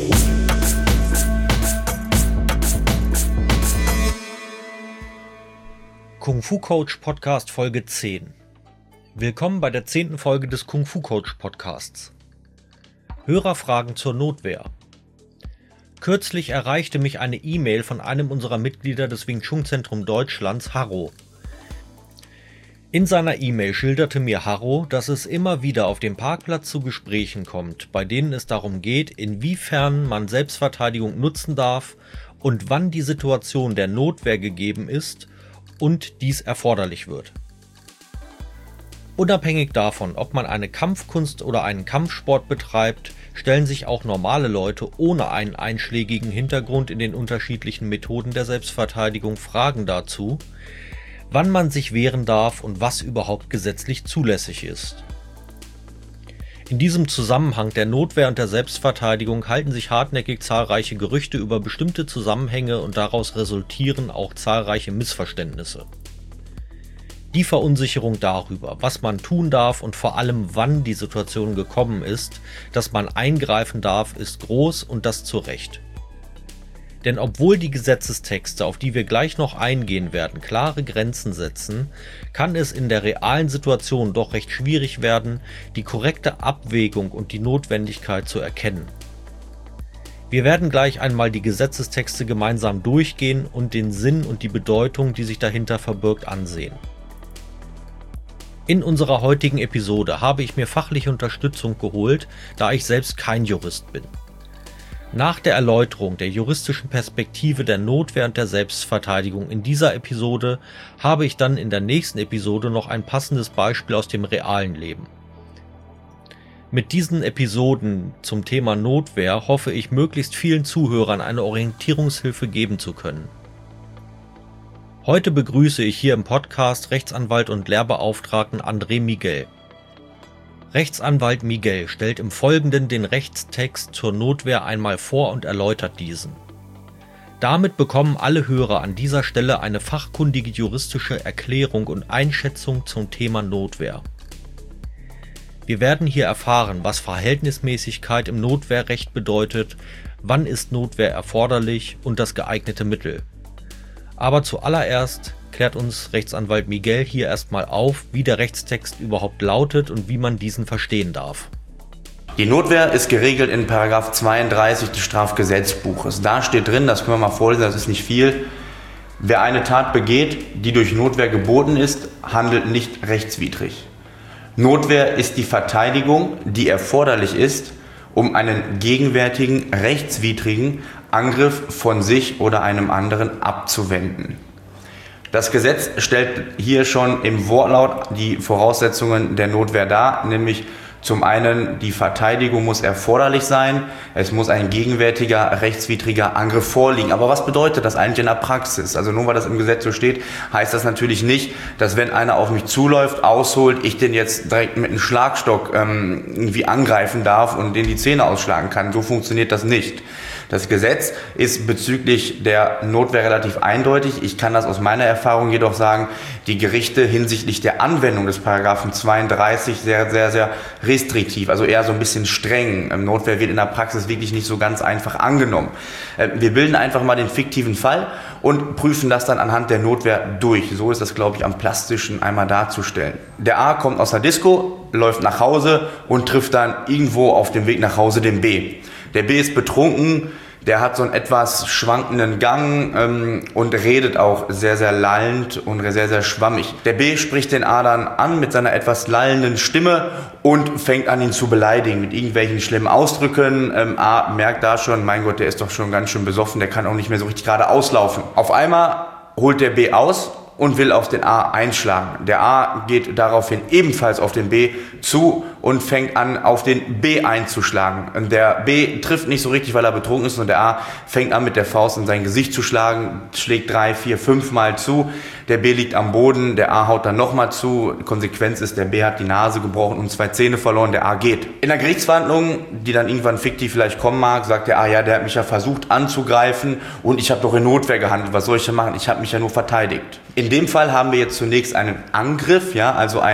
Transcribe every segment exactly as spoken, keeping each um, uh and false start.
Kung Fu Coach Podcast Folge zehn. Willkommen bei der zehnten Folge des Kung Fu Coach Podcasts. Hörerfragen zur Notwehr. Kürzlich erreichte mich eine E-Mail von einem unserer Mitglieder des Wing Chun Zentrum Deutschlands, Harro. In seiner E-Mail schilderte mir Harro, dass es immer wieder auf dem Parkplatz zu Gesprächen kommt, bei denen es darum geht, inwiefern man Selbstverteidigung nutzen darf und wann die Situation der Notwehr gegeben ist und dies erforderlich wird. Unabhängig davon, ob man eine Kampfkunst oder einen Kampfsport betreibt, stellen sich auch normale Leute ohne einen einschlägigen Hintergrund in den unterschiedlichen Methoden der Selbstverteidigung Fragen dazu, wann man sich wehren darf und was überhaupt gesetzlich zulässig ist. In diesem Zusammenhang der Notwehr und der Selbstverteidigung halten sich hartnäckig zahlreiche Gerüchte über bestimmte Zusammenhänge und daraus resultieren auch zahlreiche Missverständnisse. Die Verunsicherung darüber, was man tun darf und vor allem wann die Situation gekommen ist, dass man eingreifen darf, ist groß und das zu Recht. Denn obwohl die Gesetzestexte, auf die wir gleich noch eingehen werden, klare Grenzen setzen, kann es in der realen Situation doch recht schwierig werden, die korrekte Abwägung und die Notwendigkeit zu erkennen. Wir werden gleich einmal die Gesetzestexte gemeinsam durchgehen und den Sinn und die Bedeutung, die sich dahinter verbirgt, ansehen. In unserer heutigen Episode habe ich mir fachliche Unterstützung geholt, da ich selbst kein Jurist bin. Nach der Erläuterung der juristischen Perspektive der Notwehr und der Selbstverteidigung in dieser Episode habe ich dann in der nächsten Episode noch ein passendes Beispiel aus dem realen Leben. Mit diesen Episoden zum Thema Notwehr hoffe ich, möglichst vielen Zuhörern eine Orientierungshilfe geben zu können. Heute begrüße ich hier im Podcast Rechtsanwalt und Lehrbeauftragten André Miguel. Rechtsanwalt Miguel stellt im Folgenden den Rechtstext zur Notwehr einmal vor und erläutert diesen. Damit bekommen alle Hörer an dieser Stelle eine fachkundige juristische Erklärung und Einschätzung zum Thema Notwehr. Wir werden hier erfahren, was Verhältnismäßigkeit im Notwehrrecht bedeutet, wann ist Notwehr erforderlich und das geeignete Mittel. Aber zuallererst klärt uns Rechtsanwalt Miguel hier erstmal auf, wie der Rechtstext überhaupt lautet und wie man diesen verstehen darf. Die Notwehr ist geregelt in Paragraph zweiunddreißig des Strafgesetzbuches. Da steht drin, das können wir mal vorlesen, das ist nicht viel: Wer eine Tat begeht, die durch Notwehr geboten ist, handelt nicht rechtswidrig. Notwehr ist die Verteidigung, die erforderlich ist, um einen gegenwärtigen rechtswidrigen Angriff von sich oder einem anderen abzuwenden. Das Gesetz stellt hier schon im Wortlaut die Voraussetzungen der Notwehr dar, nämlich zum einen, die Verteidigung muss erforderlich sein, es muss ein gegenwärtiger, rechtswidriger Angriff vorliegen. Aber was bedeutet das eigentlich in der Praxis? Also nur weil das im Gesetz so steht, heißt das natürlich nicht, dass wenn einer auf mich zuläuft, ausholt, ich den jetzt direkt mit einem Schlagstock ähm, irgendwie angreifen darf und den die Zähne ausschlagen kann. So funktioniert das nicht. Das Gesetz ist bezüglich der Notwehr relativ eindeutig. Ich kann das aus meiner Erfahrung jedoch sagen, die Gerichte hinsichtlich der Anwendung des Paragraphen zweiunddreißig sehr, sehr, sehr restriktiv, also eher so ein bisschen streng. Notwehr wird in der Praxis wirklich nicht so ganz einfach angenommen. Wir bilden einfach mal den fiktiven Fall und prüfen das dann anhand der Notwehr durch. So ist das, glaube ich, am plastischen einmal darzustellen. Der A kommt aus der Disco, läuft nach Hause und trifft dann irgendwo auf dem Weg nach Hause den B. Der B ist betrunken, der hat so einen etwas schwankenden Gang ähm, und redet auch sehr, sehr lallend und sehr, sehr schwammig. Der B spricht den A dann an mit seiner etwas lallenden Stimme und fängt an, ihn zu beleidigen mit irgendwelchen schlimmen Ausdrücken. Ähm, A merkt da schon, mein Gott, der ist doch schon ganz schön besoffen, der kann auch nicht mehr so richtig gerade auslaufen. Auf einmal holt der B aus und will auf den A einschlagen. Der A geht daraufhin ebenfalls auf den B zu und fängt an, auf den B einzuschlagen. Und der B trifft nicht so richtig, weil er betrunken ist, und der A fängt an, mit der Faust in sein Gesicht zu schlagen, schlägt drei, vier, fünf Mal zu. Der B liegt am Boden, der A haut dann nochmal zu. Konsequenz ist, der B hat die Nase gebrochen und zwei Zähne verloren, der A geht. In der Gerichtsverhandlung, die dann irgendwann fiktiv vielleicht kommen mag, sagt der A, ja, der hat mich ja versucht anzugreifen und ich habe doch in Notwehr gehandelt. Was soll ich denn machen? Ich habe mich ja nur verteidigt. In dem Fall haben wir jetzt zunächst einen Angriff, ja, also ein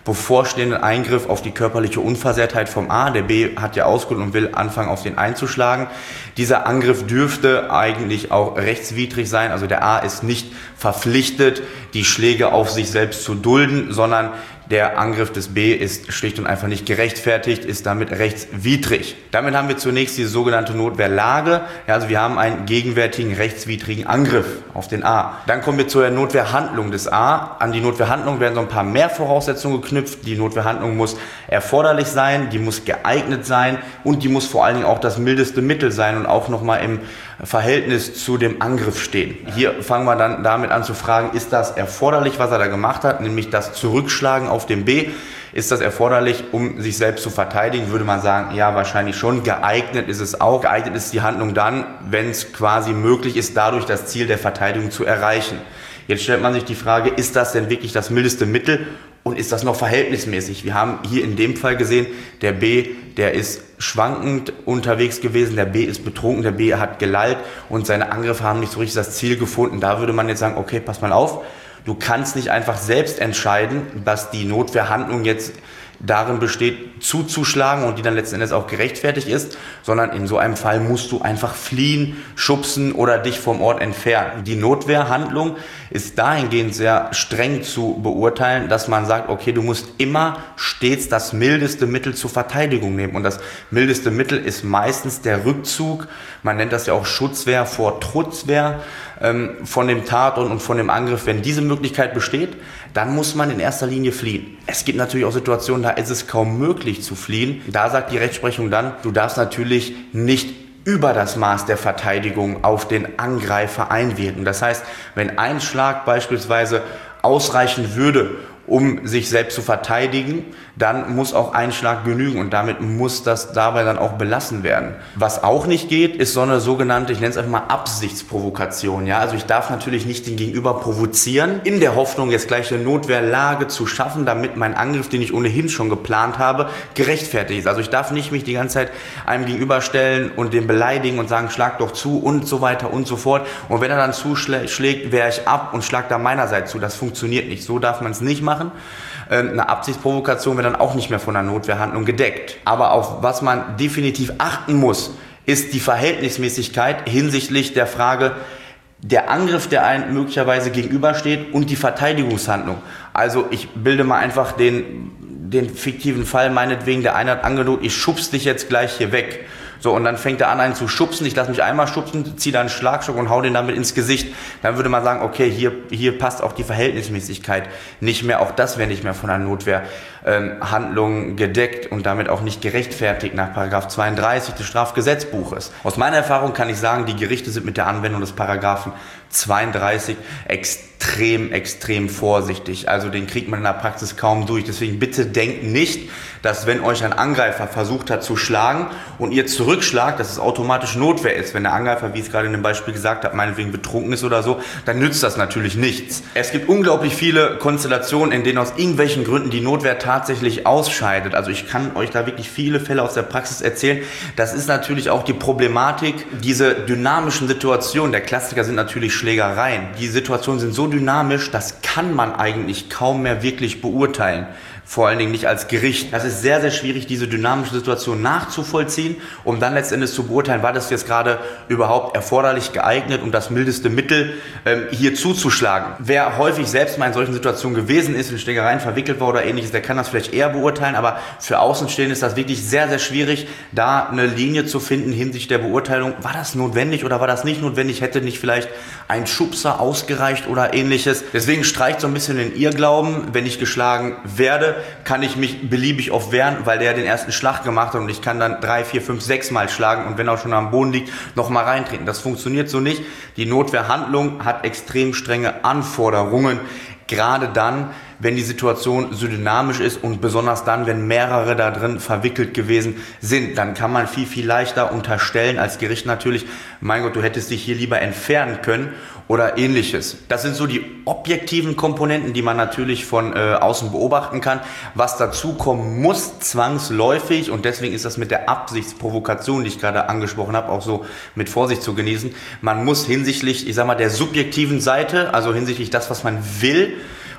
bevorstehenden Eingriff auf die körperliche Unversehrtheit vom A. Der B hat ja ausgeholt und will anfangen, auf den einzuschlagen. Dieser Angriff dürfte eigentlich auch rechtswidrig sein. Also der A ist nicht verpflichtet, die Schläge auf sich selbst zu dulden, sondern der Angriff des B ist schlicht und einfach nicht gerechtfertigt, ist damit rechtswidrig. Damit haben wir zunächst die sogenannte Notwehrlage. Ja, also wir haben einen gegenwärtigen rechtswidrigen Angriff auf den A. Dann kommen wir zur Notwehrhandlung des A. An die Notwehrhandlung werden so ein paar mehr Voraussetzungen geknüpft. Die Notwehrhandlung muss erforderlich sein, die muss geeignet sein und die muss vor allen Dingen auch das mildeste Mittel sein und auch nochmal im Verhältnis zu dem Angriff stehen. Hier fangen wir dann damit an zu fragen, ist das erforderlich, was er da gemacht hat, nämlich das Zurückschlagen auf den B. Ist das erforderlich, um sich selbst zu verteidigen? Würde man sagen, ja, wahrscheinlich schon. Geeignet ist es auch. Geeignet ist die Handlung dann, wenn es quasi möglich ist, dadurch das Ziel der Verteidigung zu erreichen. Jetzt stellt man sich die Frage, ist das denn wirklich das mildeste Mittel und ist das noch verhältnismäßig? Wir haben hier in dem Fall gesehen, der B, der ist schwankend unterwegs gewesen, der B ist betrunken, der B hat gelallt und seine Angriffe haben nicht so richtig das Ziel gefunden. Da würde man jetzt sagen, okay, pass mal auf, du kannst nicht einfach selbst entscheiden, dass die Notwehrhandlung jetzt darin besteht, zuzuschlagen und die dann letzten Endes auch gerechtfertigt ist, sondern in so einem Fall musst du einfach fliehen, schubsen oder dich vom Ort entfernen. Die Notwehrhandlung ist dahingehend sehr streng zu beurteilen, dass man sagt, okay, du musst immer stets das mildeste Mittel zur Verteidigung nehmen und das mildeste Mittel ist meistens der Rückzug, man nennt das ja auch Schutzwehr vor Trutzwehr ähm, von dem Tatort und von dem Angriff. Wenn diese Möglichkeit besteht, dann muss man in erster Linie fliehen. Es gibt natürlich auch Situationen, da ist es kaum möglich zu fliehen. Da sagt die Rechtsprechung dann, du darfst natürlich nicht über das Maß der Verteidigung auf den Angreifer einwirken. Das heißt, wenn ein Schlag beispielsweise ausreichen würde, um sich selbst zu verteidigen, dann muss auch ein Schlag genügen und damit muss das dabei dann auch belassen werden. Was auch nicht geht, ist so eine sogenannte, ich nenne es einfach mal Absichtsprovokation. Ja? Also ich darf natürlich nicht den Gegenüber provozieren, in der Hoffnung, jetzt gleich eine Notwehrlage zu schaffen, damit mein Angriff, den ich ohnehin schon geplant habe, gerechtfertigt ist. Also ich darf nicht mich die ganze Zeit einem gegenüberstellen und den beleidigen und sagen, schlag doch zu und so weiter und so fort. Und wenn er dann zuschlägt, wehre ich ab und schlag da meinerseits zu. Das funktioniert nicht. So darf man es nicht machen. Eine Absichtsprovokation wird dann auch nicht mehr von einer Notwehrhandlung gedeckt. Aber auf was man definitiv achten muss, ist die Verhältnismäßigkeit hinsichtlich der Frage, der Angriff, der einem möglicherweise gegenübersteht und die Verteidigungshandlung. Also ich bilde mal einfach den, den fiktiven Fall, meinetwegen, der eine hat angedroht, ich schubs dich jetzt gleich hier weg. So, und dann fängt er an, einen zu schubsen. Ich lasse mich einmal schubsen, ziehe da einen Schlagstock und hau den damit ins Gesicht. Dann würde man sagen, okay, hier, hier passt auch die Verhältnismäßigkeit nicht mehr. Auch das wäre nicht mehr von einer Notwehrhandlung ähm, gedeckt und damit auch nicht gerechtfertigt nach Paragraph zweiunddreißig des Strafgesetzbuches. Aus meiner Erfahrung kann ich sagen, die Gerichte sind mit der Anwendung des Paragraphen zweiunddreißig extrem, extrem vorsichtig. Also den kriegt man in der Praxis kaum durch. Deswegen bitte denkt nicht, dass wenn euch ein Angreifer versucht hat zu schlagen und ihr zurückschlagt, dass es automatisch Notwehr ist. Wenn der Angreifer, wie ich es gerade in dem Beispiel gesagt habe, meinetwegen betrunken ist oder so, dann nützt das natürlich nichts. Es gibt unglaublich viele Konstellationen, in denen aus irgendwelchen Gründen die Notwehr tatsächlich ausscheidet. Also ich kann euch da wirklich viele Fälle aus der Praxis erzählen. Das ist natürlich auch die Problematik, diese dynamischen Situationen. Der Klassiker sind natürlich Schlägereien. Die Situationen sind so dynamisch, das kann man eigentlich kaum mehr wirklich beurteilen. Vor allen Dingen nicht als Gericht. Das ist sehr, sehr schwierig, diese dynamische Situation nachzuvollziehen, um dann letztendlich zu beurteilen, war das jetzt gerade überhaupt erforderlich, geeignet und das mildeste Mittel, ähm, hier zuzuschlagen. Wer häufig selbst mal in solchen Situationen gewesen ist, in Schlägereien verwickelt war oder ähnliches, der kann das vielleicht eher beurteilen, aber für Außenstehende ist das wirklich sehr, sehr schwierig, da eine Linie zu finden hinsichtlich der Beurteilung, war das notwendig oder war das nicht notwendig, hätte nicht vielleicht ein Schubser ausgereicht oder ähnliches. Deswegen streicht so ein bisschen den Irrglauben, wenn ich geschlagen werde, kann ich mich beliebig oft wehren, weil der den ersten Schlag gemacht hat und ich kann dann drei, vier, fünf, sechs Mal schlagen und wenn er schon am Boden liegt, noch mal reintreten. Das funktioniert so nicht. Die Notwehrhandlung hat extrem strenge Anforderungen, gerade dann, wenn die Situation so dynamisch ist und besonders dann, wenn mehrere da drin verwickelt gewesen sind, dann kann man viel, viel leichter unterstellen als Gericht natürlich, mein Gott, du hättest dich hier lieber entfernen können oder ähnliches. Das sind so die objektiven Komponenten, die man natürlich von äh, außen beobachten kann. Was dazu kommen muss, zwangsläufig, und deswegen ist das mit der Absichtsprovokation, die ich gerade angesprochen habe, auch so mit Vorsicht zu genießen. Man muss hinsichtlich, ich sag mal, der subjektiven Seite, also hinsichtlich das, was man will,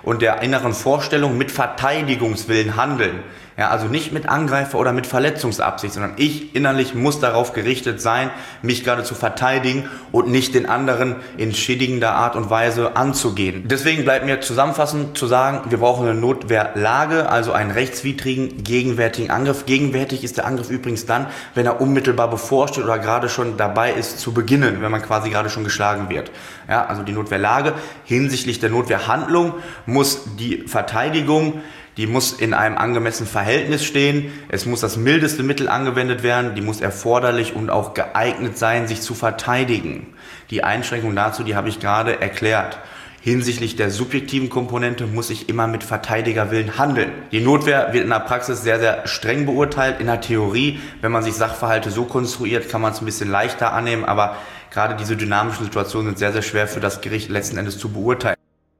und der inneren Vorstellung mit Verteidigungswillen handeln. Ja, also nicht mit Angreifer oder mit Verletzungsabsicht, sondern ich innerlich muss darauf gerichtet sein, mich gerade zu verteidigen und nicht den anderen in schädigender Art und Weise anzugehen. Deswegen bleibt mir zusammenfassend zu sagen, wir brauchen eine Notwehrlage, also einen rechtswidrigen, gegenwärtigen Angriff. Gegenwärtig ist der Angriff übrigens dann, wenn er unmittelbar bevorsteht oder gerade schon dabei ist zu beginnen, wenn man quasi gerade schon geschlagen wird. Ja, also die Notwehrlage. Hinsichtlich der Notwehrhandlung muss die Verteidigung, die muss in einem angemessenen Verhältnis stehen. Es muss das mildeste Mittel angewendet werden. Die muss erforderlich und auch geeignet sein, sich zu verteidigen. Die Einschränkung dazu, die habe ich gerade erklärt. Hinsichtlich der subjektiven Komponente muss ich immer mit Verteidigerwillen handeln. Die Notwehr wird in der Praxis sehr, sehr streng beurteilt. In der Theorie, wenn man sich Sachverhalte so konstruiert, kann man es ein bisschen leichter annehmen. Aber gerade diese dynamischen Situationen sind sehr, sehr schwer für das Gericht letzten Endes zu beurteilen.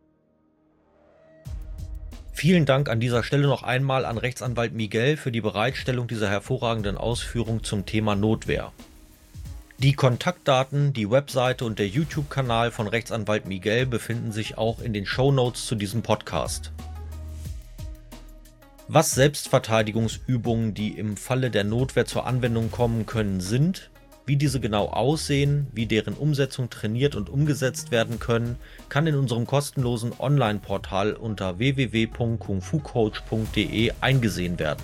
Vielen Dank an dieser Stelle noch einmal an Rechtsanwalt Miguel für die Bereitstellung dieser hervorragenden Ausführung zum Thema Notwehr. Die Kontaktdaten, die Webseite und der YouTube-Kanal von Rechtsanwalt Miguel befinden sich auch in den Shownotes zu diesem Podcast. Was Selbstverteidigungsübungen, die im Falle der Notwehr zur Anwendung kommen können, sind, wie diese genau aussehen, wie deren Umsetzung trainiert und umgesetzt werden können, kann in unserem kostenlosen Online-Portal unter w w w punkt kung fu coach punkt d e eingesehen werden.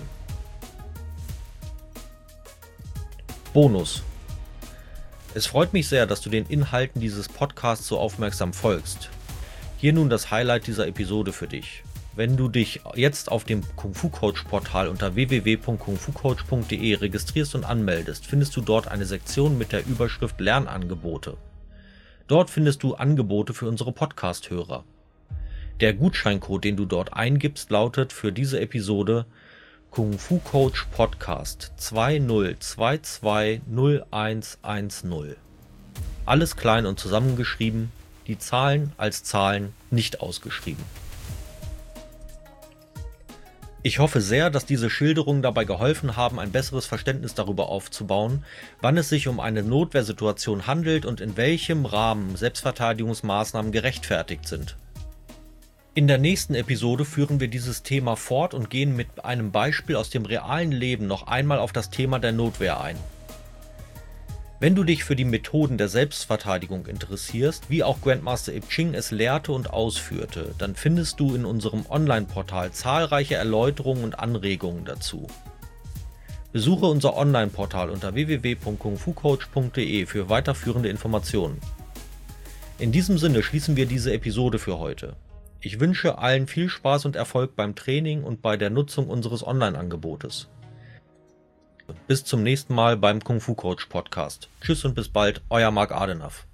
Bonus: Es freut mich sehr, dass du den Inhalten dieses Podcasts so aufmerksam folgst. Hier nun das Highlight dieser Episode für dich. Wenn du dich jetzt auf dem Kung Fu Coach Portal unter w w w punkt kung fu coach punkt d e registrierst und anmeldest, findest du dort eine Sektion mit der Überschrift Lernangebote. Dort findest du Angebote für unsere Podcast-Hörer. Der Gutscheincode, den du dort eingibst, lautet für diese Episode Kung Fu Coach Podcast zwei null zwei zwei null eins eins null. Alles klein und zusammengeschrieben, die Zahlen als Zahlen nicht ausgeschrieben. Ich hoffe sehr, dass diese Schilderungen dabei geholfen haben, ein besseres Verständnis darüber aufzubauen, wann es sich um eine Notwehrsituation handelt und in welchem Rahmen Selbstverteidigungsmaßnahmen gerechtfertigt sind. In der nächsten Episode führen wir dieses Thema fort und gehen mit einem Beispiel aus dem realen Leben noch einmal auf das Thema der Notwehr ein. Wenn du dich für die Methoden der Selbstverteidigung interessierst, wie auch Grandmaster Ip Ching es lehrte und ausführte, dann findest du in unserem Online-Portal zahlreiche Erläuterungen und Anregungen dazu. Besuche unser Online-Portal unter w w w punkt kung fu coach punkt d e für weiterführende Informationen. In diesem Sinne schließen wir diese Episode für heute. Ich wünsche allen viel Spaß und Erfolg beim Training und bei der Nutzung unseres Online-Angebotes. Bis zum nächsten Mal beim Kung Fu Coach Podcast. Tschüss und bis bald, euer Marc Adenaf.